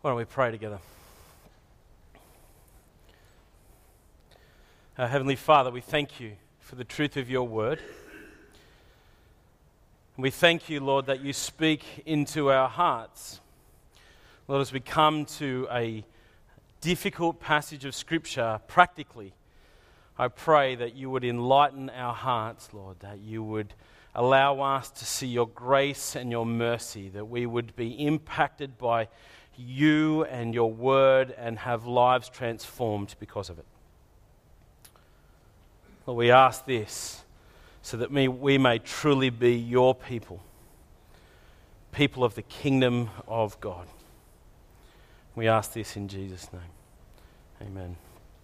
Why don't we pray together? Our Heavenly Father, we thank you for the truth of your word. And we thank you, Lord, that you speak into our hearts. Lord, as we come to a difficult passage of Scripture practically, I pray that you would enlighten our hearts, Lord, that you would allow us to see your grace and your mercy, that we would be impacted by you and your word and have lives transformed because of it. Lord, we ask this so that we may truly be your people, people of the kingdom of God. We ask this in Jesus' name. Amen.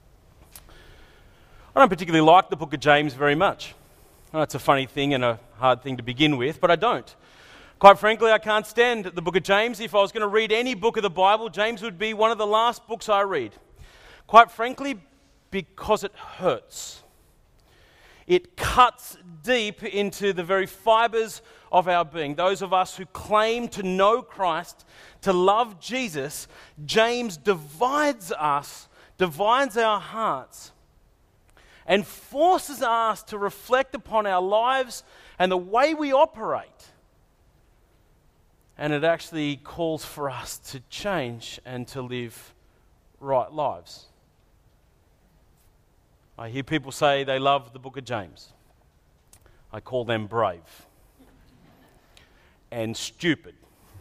I don't particularly like the book of James very much. I know it's a funny thing and a hard thing to begin with, but I don't. Quite frankly, I can't stand the book of James. If I was going to read any book of the Bible, James would be one of the last books I read. Quite frankly, because it hurts. It cuts deep into the very fibers of our being. Those of us who claim to know Christ, to love Jesus, James divides us, divides our hearts, and forces us to reflect upon our lives and the way we operate. And it actually calls for us to change and to live right lives. I hear people say they love the book of James. I call them brave and stupid.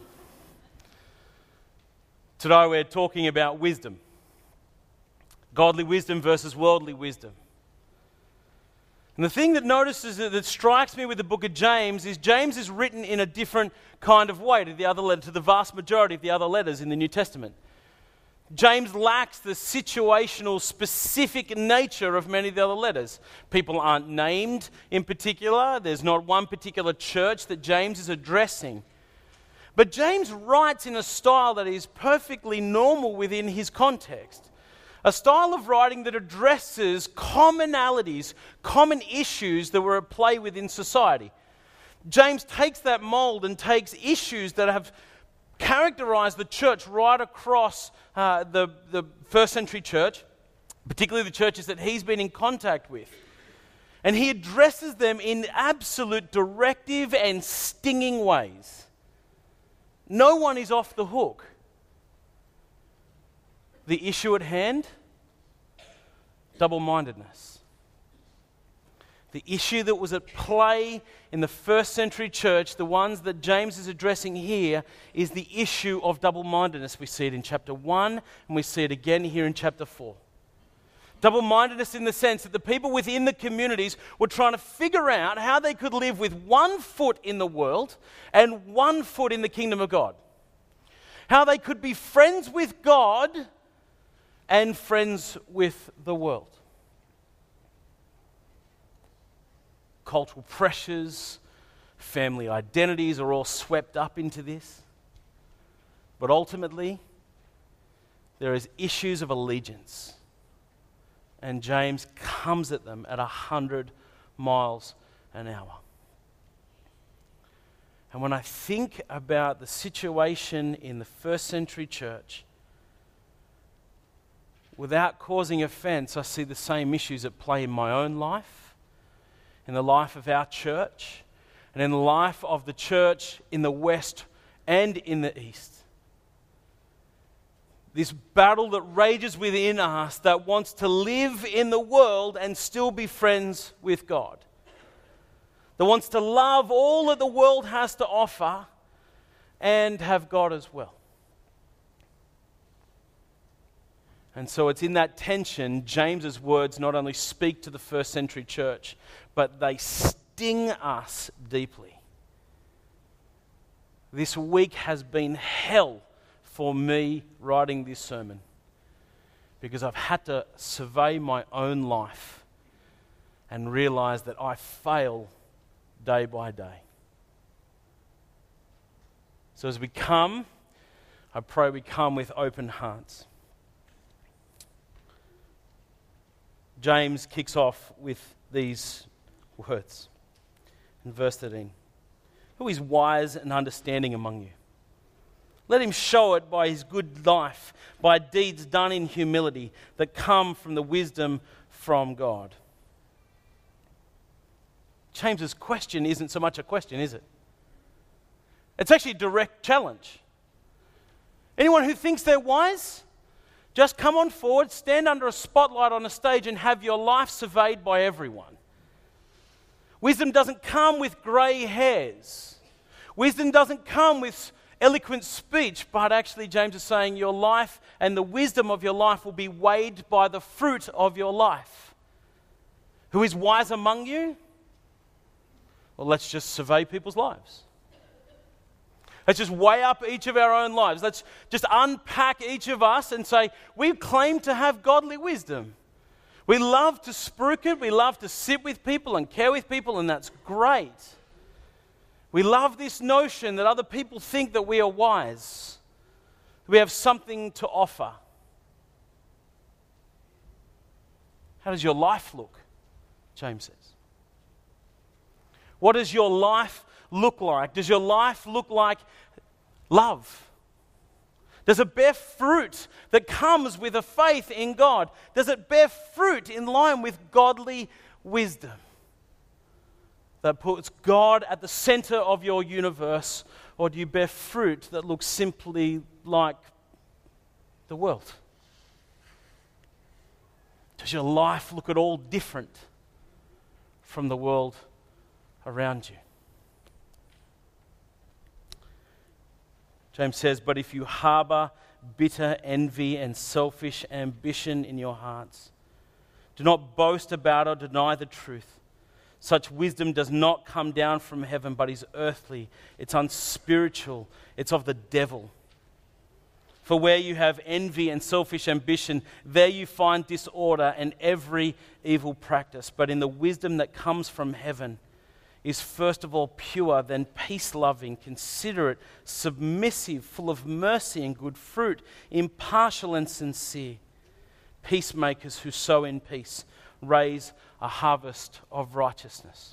Today we're talking about wisdom. Godly wisdom versus worldly wisdom. And the thing that strikes me with the book of James is written in a different kind of way to the vast majority of the other letters in the New Testament. James lacks the situational, specific nature of many of the other letters. People aren't named in particular. There's not one particular church that James is addressing. But James writes in a style that is perfectly normal within his context. A style of writing that addresses commonalities, common issues that were at play within society. James takes that mold and takes issues that have characterized the church right across the first century church, particularly the churches that he's been in contact with. And he addresses them in absolute directive and stinging ways. No one is off the hook. The issue at hand, double-mindedness. The issue that was at play in the first century church, the ones that James is addressing here, is the issue of double-mindedness. We see it in chapter 1 and we see it again here in chapter 4. Double-mindedness in the sense that the people within the communities were trying to figure out how they could live with one foot in the world and one foot in the kingdom of God. How they could be friends with God and friends with the world. Cultural pressures, family identities are all swept up into this. But ultimately, there is issues of allegiance. And James comes at them at 100 miles an hour. And when I think about the situation in the first century church, without causing offense, I see the same issues at play in my own life, in the life of our church, and in the life of the church in the West and in the East. This battle that rages within us that wants to live in the world and still be friends with God. That wants to love all that the world has to offer and have God as well. And so it's in that tension, James's words not only speak to the first century church, but they sting us deeply. This week has been hell for me writing this sermon, because I've had to survey my own life and realize that I fail day by day. So as we come, I pray we come with open hearts. James kicks off with these words in verse 13. Who is wise and understanding among you? Let him show it by his good life, by deeds done in humility that come from the wisdom from God. James's question isn't so much a question, is it? It's actually a direct challenge. Anyone who thinks they're wise, just come on forward, stand under a spotlight on a stage and have your life surveyed by everyone. Wisdom doesn't come with grey hairs. Wisdom doesn't come with eloquent speech, but actually James is saying your life and the wisdom of your life will be weighed by the fruit of your life. Who is wise among you? Well, let's just survey people's lives. Let's just weigh up each of our own lives. Let's just unpack each of us and say, we claim to have godly wisdom. We love to spruik it. We love to sit with people and care with people, and that's great. We love this notion that other people think that we are wise. We have something to offer. How does your life look? James says. What does your life look like? Does your life look like love? Does it bear fruit that comes with a faith in God? Does it bear fruit in line with godly wisdom that puts God at the center of your universe? Or do you bear fruit that looks simply like the world? Does your life look at all different from the world around you? James says, but if you harbor bitter envy and selfish ambition in your hearts, do not boast about or deny the truth. Such wisdom does not come down from heaven, but is earthly. It's unspiritual. It's of the devil. For where you have envy and selfish ambition, there you find disorder and every evil practice. But in the wisdom that comes from heaven, is first of all pure, then peace-loving, considerate, submissive, full of mercy and good fruit, impartial and sincere. Peacemakers who sow in peace raise a harvest of righteousness.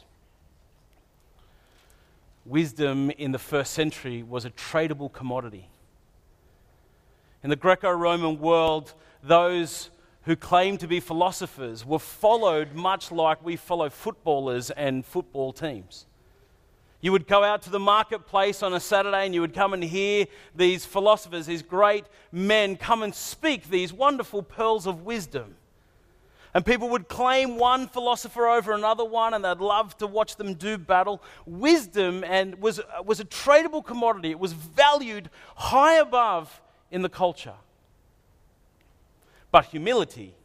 Wisdom in the first century was a tradable commodity. In the Greco-Roman world, those who claimed to be philosophers were followed much like we follow footballers and football teams. You would go out to the marketplace on a Saturday and you would come and hear these philosophers, these great men come and speak these wonderful pearls of wisdom. And people would claim one philosopher over another one and they'd love to watch them do battle. Wisdom was a tradable commodity. It was valued high above in the culture. But humility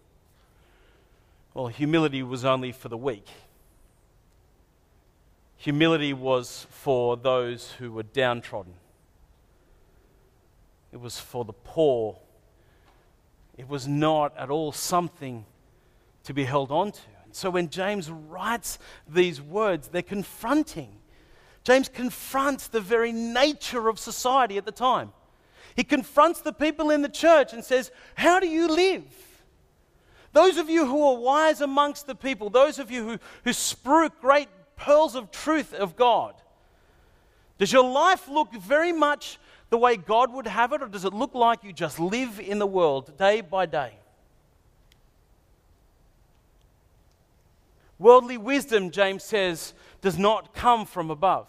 was only for the weak. Humility was for those who were downtrodden. It was for the poor. It was not at all something to be held on to. And so when James writes these words, they're confronting. James confronts the very nature of society at the time. He confronts the people in the church and says, how do you live? Those of you who are wise amongst the people, those of you who spruik great pearls of truth of God, does your life look very much the way God would have it, or does it look like you just live in the world day by day? Worldly wisdom, James says, does not come from above.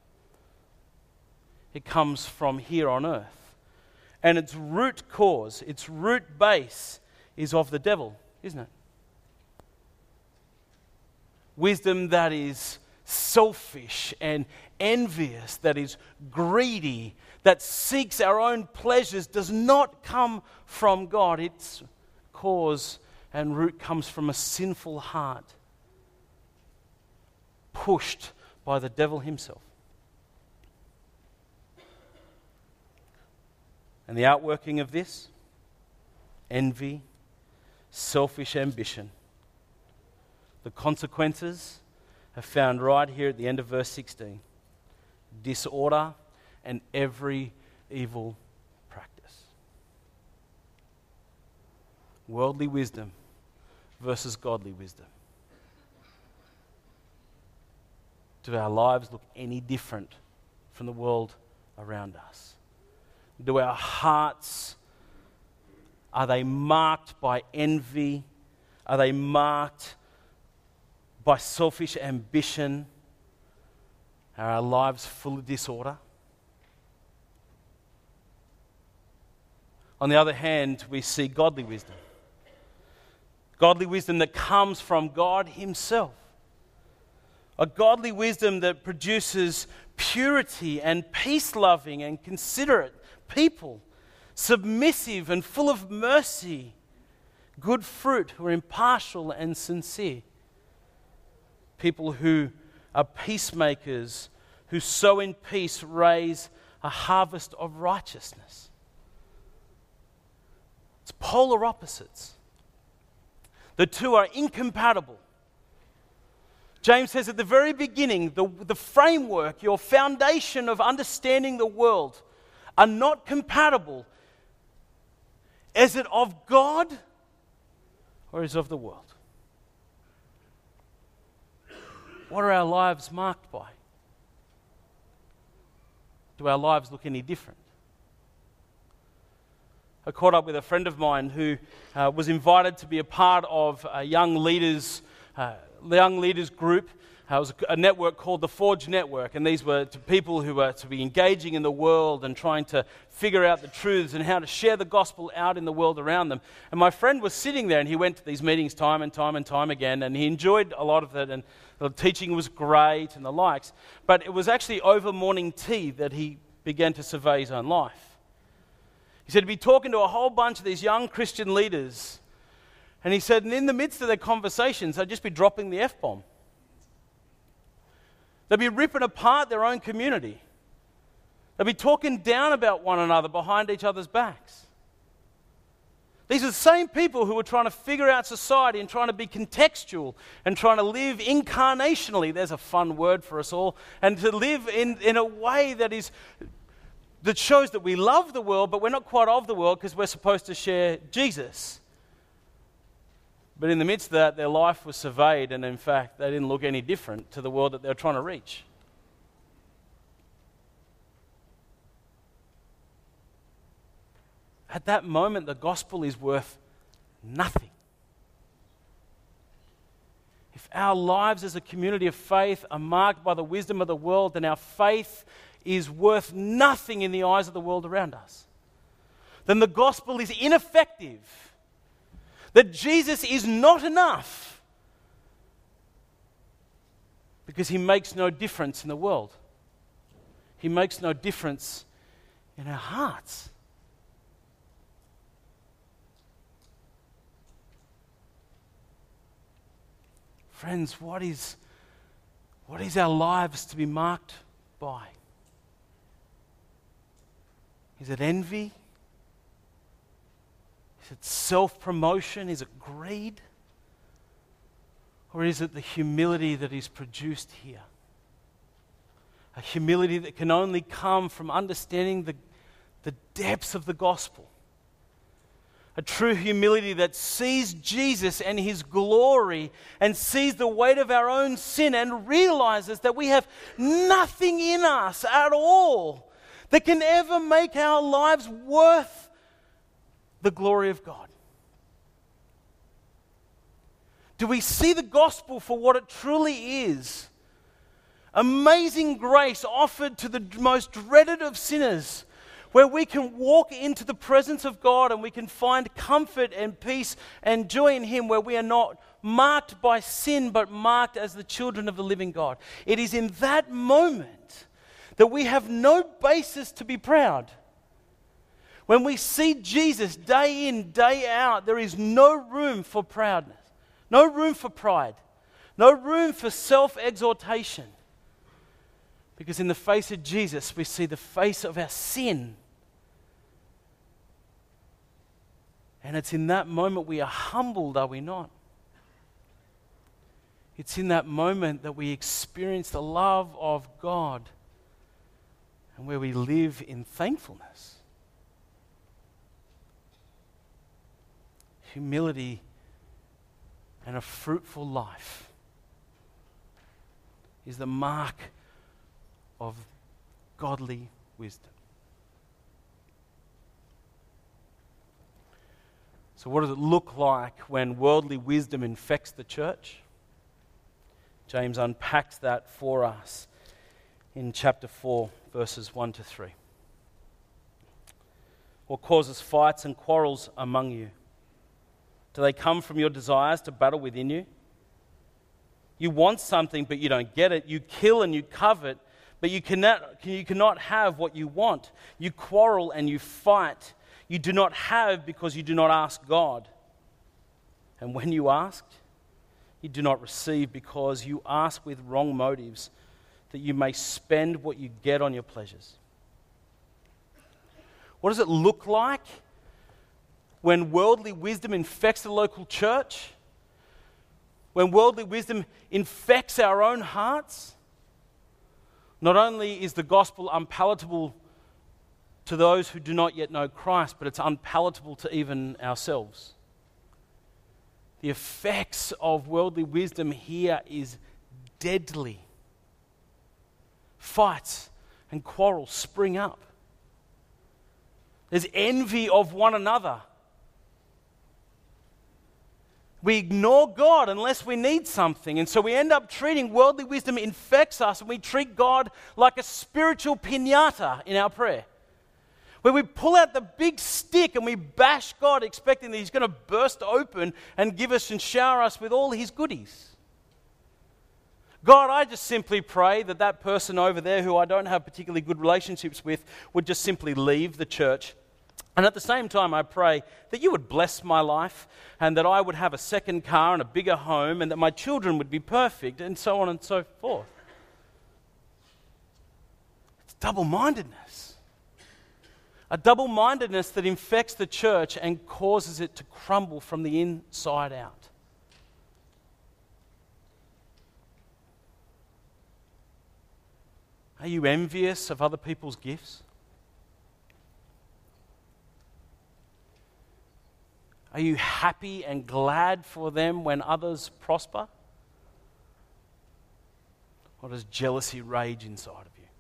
It comes from here on earth. And its root cause, its root base, is of the devil, isn't it? Wisdom that is selfish and envious, that is greedy, that seeks our own pleasures, does not come from God. Its cause and root comes from a sinful heart, pushed by the devil himself. And the outworking of this, envy, selfish ambition, the consequences are found right here at the end of verse 16. Disorder and every evil practice. Worldly wisdom versus godly wisdom. Do our lives look any different from the world around us? Do our hearts, are they marked by envy? Are they marked by selfish ambition? Are our lives full of disorder? On the other hand, we see godly wisdom. Godly wisdom that comes from God Himself. A godly wisdom that produces purity and peace-loving and considerate people, submissive and full of mercy, good fruit, who are impartial and sincere. People who are peacemakers, who sow in peace, raise a harvest of righteousness. It's polar opposites. The two are incompatible. James says at the very beginning, the framework, your foundation of understanding the world are not compatible. Is it of God or is it of the world? What are our lives marked by? Do our lives look any different? I caught up with a friend of mine who was invited to be a part of a young leaders group. It was a network called the Forge Network, and these were to people who were to be engaging in the world and trying to figure out the truths and how to share the gospel out in the world around them. And my friend was sitting there, and he went to these meetings time and time again, and he enjoyed a lot of it, and the teaching was great and the likes. But it was actually over morning tea that he began to survey his own life. He said he'd be talking to a whole bunch of these young Christian leaders, and he said, and in the midst of their conversations, they'd just be dropping the F-bomb. They'd be ripping apart their own community. They'd be talking down about one another behind each other's backs. These are the same people who were trying to figure out society and trying to be contextual and trying to live incarnationally. There's a fun word for us all. And to live in a way that shows that we love the world, but we're not quite of the world because we're supposed to share Jesus. But in the midst of that, their life was surveyed, and in fact, they didn't look any different to the world that they were trying to reach. At that moment, the gospel is worth nothing. If our lives as a community of faith are marked by the wisdom of the world, then our faith is worth nothing in the eyes of the world around us. Then the gospel is ineffective. That Jesus is not enough because He makes no difference in the world. He makes no difference in our hearts. Friends, what is our lives to be marked by? Is it envy? Is it self-promotion? Is it greed? Or is it the humility that is produced here? A humility that can only come from understanding the depths of the gospel. A true humility that sees Jesus and His glory and sees the weight of our own sin and realizes that we have nothing in us at all that can ever make our lives worth the glory of God. Do we see the gospel for what it truly is? Amazing grace offered to the most dreaded of sinners, where we can walk into the presence of God and we can find comfort and peace and joy in Him, where we are not marked by sin but marked as the children of the living God. It is in that moment that we have no basis to be proud. When we see Jesus day in, day out, there is no room for proudness, no room for pride, no room for self-exaltation. Because in the face of Jesus, we see the face of our sin. And it's in that moment we are humbled, are we not? It's in that moment that we experience the love of God and where we live in thankfulness. Humility and a fruitful life is the mark of godly wisdom. So what does it look like when worldly wisdom infects the church? James unpacks that for us in chapter 4, verses 1 to 3. What causes fights and quarrels among you? Do they come from your desires to battle within you? You want something, but you don't get it. You kill and you covet, but you cannot have what you want. You quarrel and you fight. You do not have because you do not ask God. And when you asked, you do not receive because you ask with wrong motives, that you may spend what you get on your pleasures. What does it look like when worldly wisdom infects the local church? When worldly wisdom infects our own hearts? Not only is the gospel unpalatable to those who do not yet know Christ, but it's unpalatable to even ourselves. The effects of worldly wisdom here is deadly. Fights and quarrels spring up. There's envy of one another. We ignore God unless we need something. And so we end up treating worldly wisdom infects us, and we treat God like a spiritual piñata in our prayer, where we pull out the big stick and we bash God expecting that He's going to burst open and give us and shower us with all His goodies. God, I just simply pray that that person over there who I don't have particularly good relationships with would just simply leave the church. And at the same time, I pray that you would bless my life and that I would have a second car and a bigger home and that my children would be perfect and so on and so forth. It's double-mindedness. A double-mindedness that infects the church and causes it to crumble from the inside out. Are you envious of other people's gifts? Are you happy and glad for them when others prosper? Or does jealousy rage inside of you?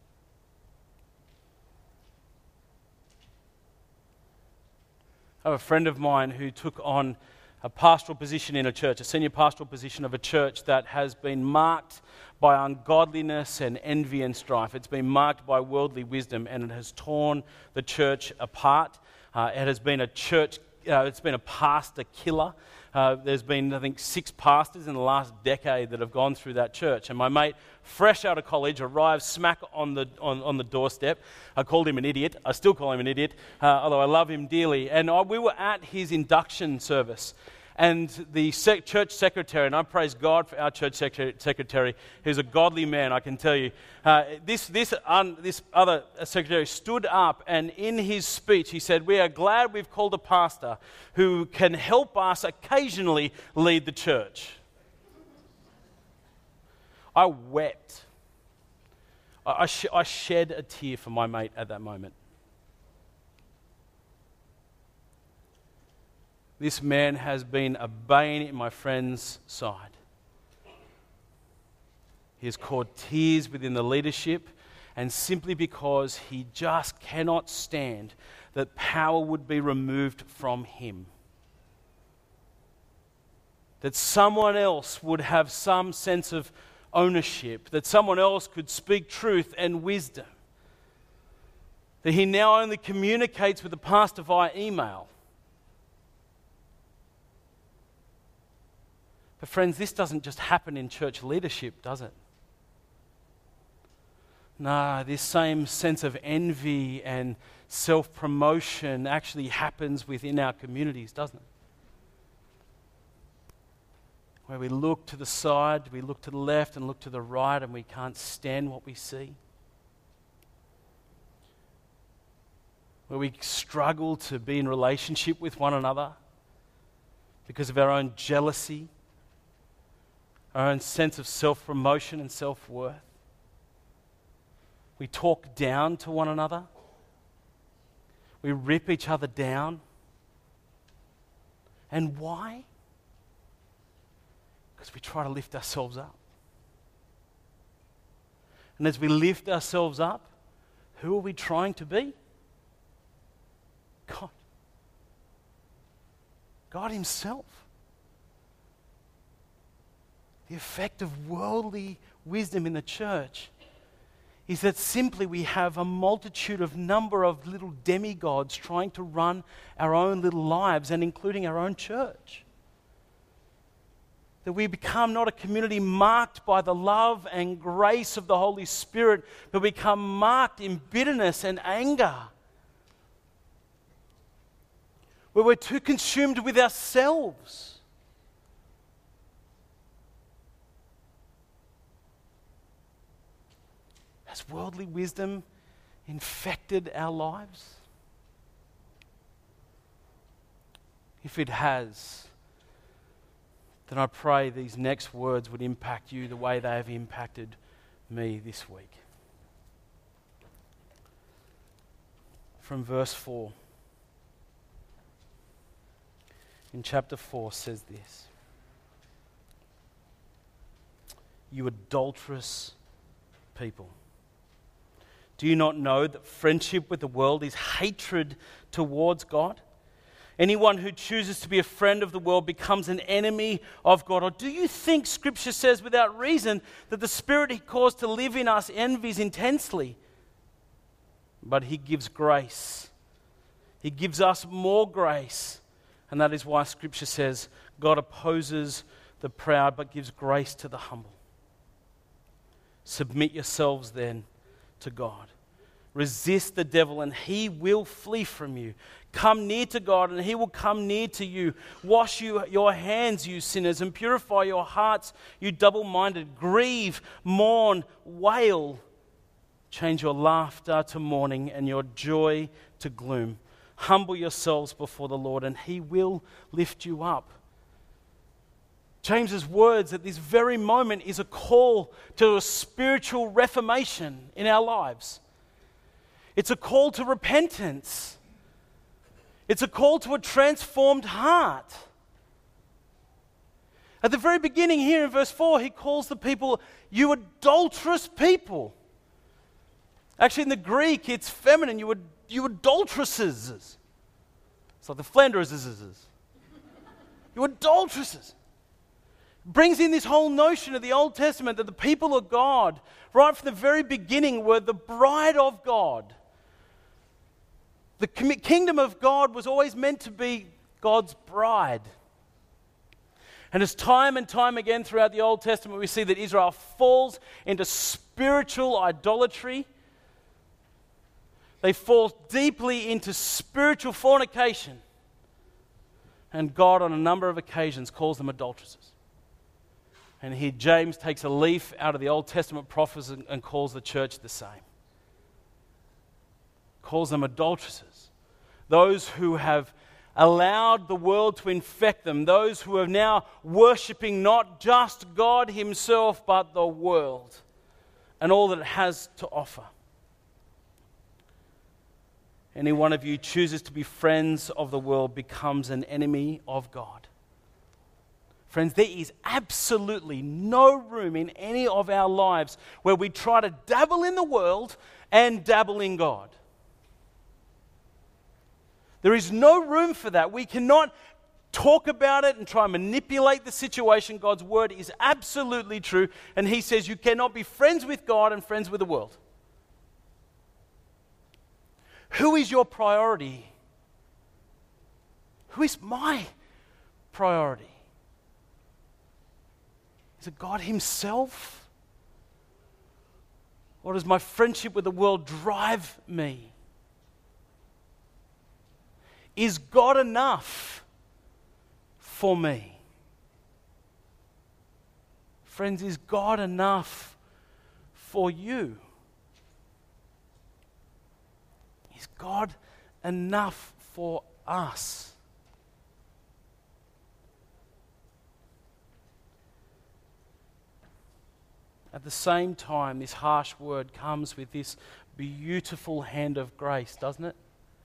I have a friend of mine who took on a pastoral position in a church, a senior pastoral position of a church that has been marked by ungodliness and envy and strife. It's been marked by worldly wisdom, and it has torn the church apart. It has been it's been a pastor killer. There's been, I think, 6 pastors in the last decade that have gone through that church. And my mate, fresh out of college, arrived smack on the doorstep. I called him an idiot. I still call him an idiot, although I love him dearly. And we were at his induction service. And the church secretary, and I praise God for our church secretary, who's a godly man, I can tell you. This other secretary stood up, and in his speech he said, "We are glad we've called a pastor who can help us occasionally lead the church." I wept. I shed a tear for my mate at that moment. This man has been a bane in my friend's side. He has caused tears within the leadership, and simply because he just cannot stand that power would be removed from him. That someone else would have some sense of ownership, that someone else could speak truth and wisdom. That he now only communicates with the pastor via email. But friends, this doesn't just happen in church leadership, does it? No, this same sense of envy and self-promotion actually happens within our communities, doesn't it? Where we look to the side, we look to the left and look to the right, and we can't stand what we see. Where we struggle to be in relationship with one another because of our own jealousy, our own sense of self-promotion and self-worth. We talk down to one another. We rip each other down. And why? Because we try to lift ourselves up. And as we lift ourselves up, who are we trying to be? God. God himself. The effect of worldly wisdom in the church is that simply we have a number of little demigods trying to run our own little lives, and including our own church. That we become not a community marked by the love and grace of the Holy Spirit, but become marked in bitterness and anger. Where we're too consumed with ourselves. Has worldly wisdom infected our lives? If it has, then I pray these next words would impact you the way they have impacted me this week. From verse 4. In chapter 4 says this: "You adulterous people, do you not know that friendship with the world is hatred towards God? Anyone who chooses to be a friend of the world becomes an enemy of God. Or do you think Scripture says without reason that the Spirit He caused to live in us envies intensely? But He gives grace. He gives us more grace. And that is why Scripture says God opposes the proud but gives grace to the humble. Submit yourselves then to God. Resist the devil and he will flee from you. Come near to God and he will come near to you. Wash your hands, you sinners, and purify your hearts, you double-minded. Grieve, mourn, wail. Change your laughter to mourning and your joy to gloom. Humble yourselves before the Lord and he will lift you up." James's words at this very moment is a call to a spiritual reformation in our lives. It's a call to repentance. It's a call to a transformed heart. At the very beginning here in verse 4, he calls the people, "You adulterous people." Actually, in the Greek, it's feminine. You adulteresses. It's like the Flanders's. You adulteresses. Brings in this whole notion of the Old Testament that the people of God, right from the very beginning, were the bride of God. The kingdom of God was always meant to be God's bride. And as time and time again throughout the Old Testament, we see that Israel falls into spiritual idolatry. They fall deeply into spiritual fornication. And God, on a number of occasions, calls them adulteresses. And here James takes a leaf out of the Old Testament prophets and calls the church the same. Calls them adulteresses. Those who have allowed the world to infect them. Those who are now worshipping not just God himself, but the world and all that it has to offer. Any one of you chooses to be friends of the world becomes an enemy of God. Friends, there is absolutely no room in any of our lives where we try to dabble in the world and dabble in God. There is no room for that. We cannot talk about it and try and manipulate the situation. God's word is absolutely true, and he says you cannot be friends with God and friends with the world. Who is your priority? Who is my priority? Is it God himself? Or does my friendship with the world drive me? Is God enough for me? Friends, is God enough for you? Is God enough for us? At the same time, this harsh word comes with this beautiful hand of grace, doesn't it?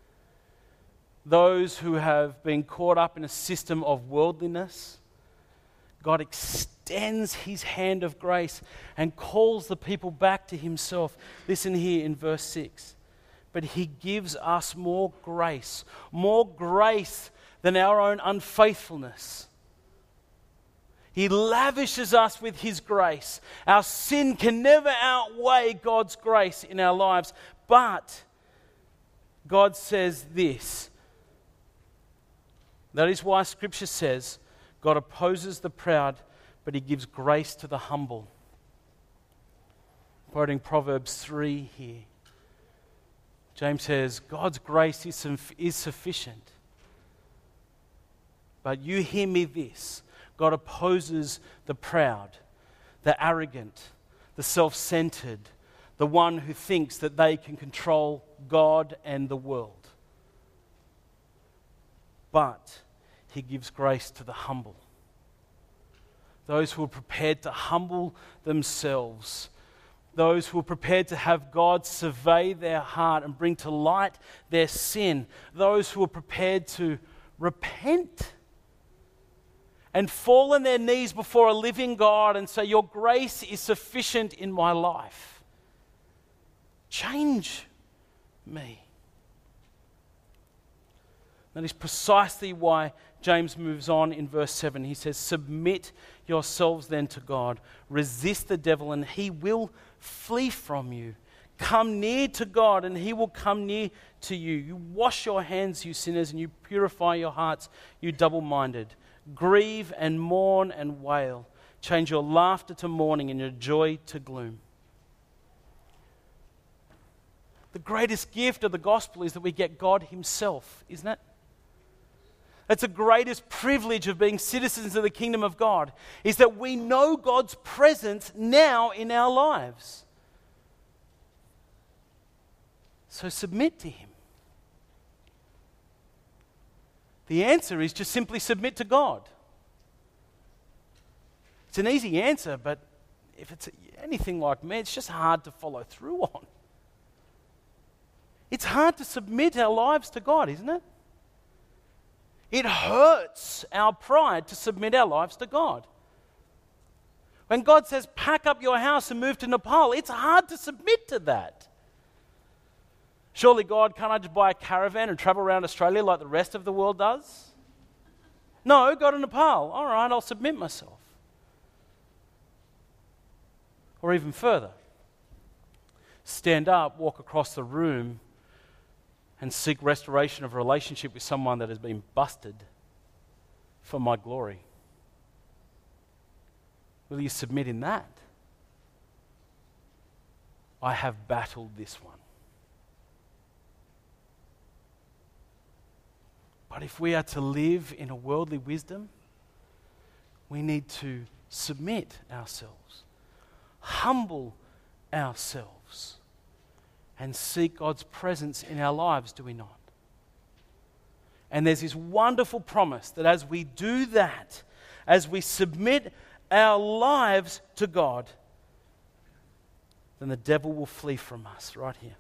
Those who have been caught up in a system of worldliness, God extends his hand of grace and calls the people back to himself. Listen here in verse 6. But he gives us more grace than our own unfaithfulness. He lavishes us with His grace. Our sin can never outweigh God's grace in our lives. But God says this. That is why Scripture says, God opposes the proud, but He gives grace to the humble. Quoting Proverbs 3 here. James says, God's grace is sufficient. But you hear me this. God opposes the proud, the arrogant, the self-centered, the one who thinks that they can control God and the world. But He gives grace to the humble. Those who are prepared to humble themselves. Those who are prepared to have God survey their heart and bring to light their sin. Those who are prepared to repent and fall on their knees before a living God and say, your grace is sufficient in my life. Change me. That is precisely why James moves on in verse 7. He says, submit yourselves then to God. Resist the devil and he will flee from you. Come near to God and He will come near to you. You wash your hands, you sinners, and you purify your hearts, you double-minded. Grieve and mourn and wail. Change your laughter to mourning and your joy to gloom. The greatest gift of the gospel is that we get God Himself, isn't it? That's the greatest privilege of being citizens of the kingdom of God, is that we know God's presence now in our lives. So submit to Him. The answer is just simply submit to God. It's an easy answer, but if it's anything like me, it's just hard to follow through on. It's hard to submit our lives to God, isn't it? It hurts our pride to submit our lives to God. When God says, pack up your house and move to Nepal, it's hard to submit to that. Surely, God, can't I just buy a caravan and travel around Australia like the rest of the world does? No, go to Nepal. All right, I'll submit myself. Or even further, stand up, walk across the room, and seek restoration of a relationship with someone that has been busted for my glory. Will you submit in that? I have battled this one. But if we are to live in a worldly wisdom, we need to submit ourselves, humble ourselves, and seek God's presence in our lives, do we not? And there's this wonderful promise that as we do that, as we submit our lives to God, then the devil will flee from us, right here.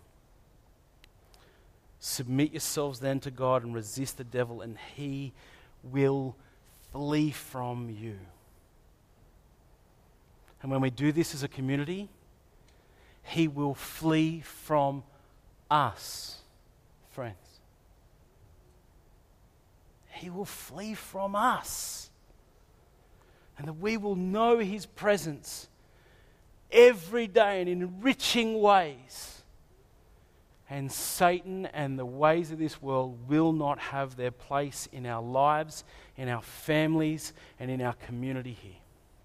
Submit yourselves then to God and resist the devil, and he will flee from you. And when we do this as a community, he will flee from us, friends. He will flee from us. And that we will know his presence every day and in enriching ways. And Satan and the ways of this world will not have their place in our lives, in our families, and in our community here.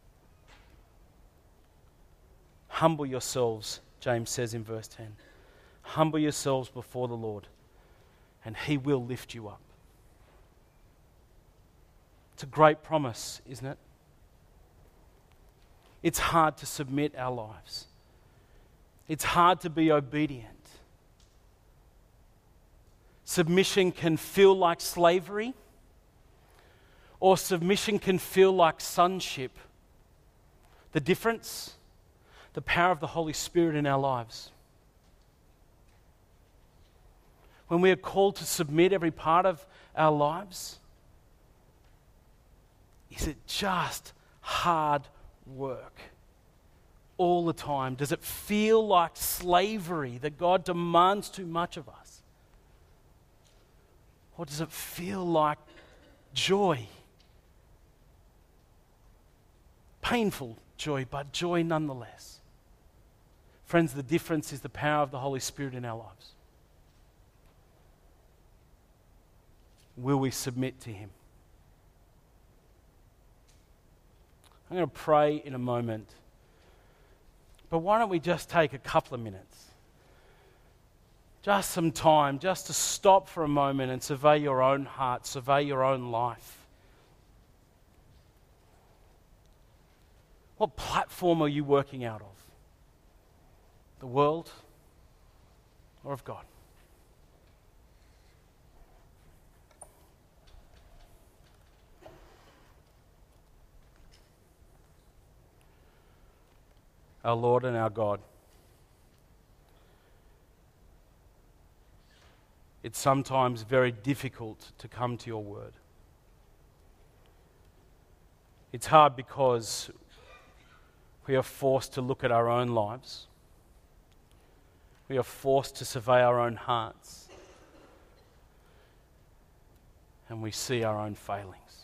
Humble yourselves, James says in verse 10. Humble yourselves before the Lord, and he will lift you up. It's a great promise, isn't it? It's hard to submit our lives. It's hard to be obedient. Submission can feel like slavery, or submission can feel like sonship. The difference? The power of the Holy Spirit in our lives. When we are called to submit every part of our lives, is it just hard work all the time? Does it feel like slavery that God demands too much of us? Or does it feel like joy. Painful joy, but joy nonetheless. Friends, the difference is the power of the Holy Spirit in our lives. Will we submit to Him? I'm going to pray in a moment. But why don't we just take a couple of minutes? Just some time, just to stop for a moment and survey your own heart, survey your own life. What platform are you working out of? The world or of God? Our Lord and our God, it's sometimes very difficult to come to your word. It's hard because we are forced to look at our own lives. We are forced to survey our own hearts. And we see our own failings.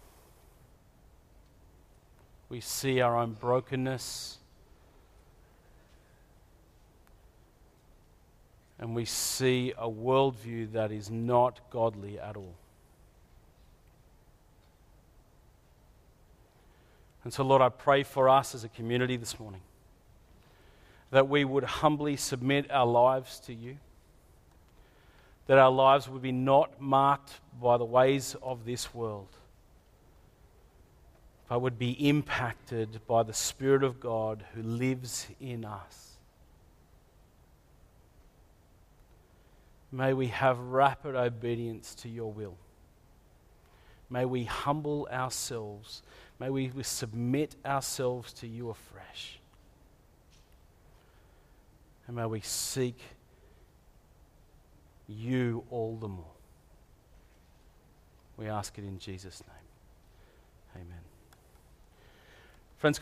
We see our own brokenness. And we see a worldview that is not godly at all. And so, Lord, I pray for us as a community this morning that we would humbly submit our lives to you, that our lives would be not marked by the ways of this world, but would be impacted by the Spirit of God who lives in us. May we have rapid obedience to your will. May we humble ourselves. May we submit ourselves to you afresh. And may we seek you all the more. We ask it in Jesus' name.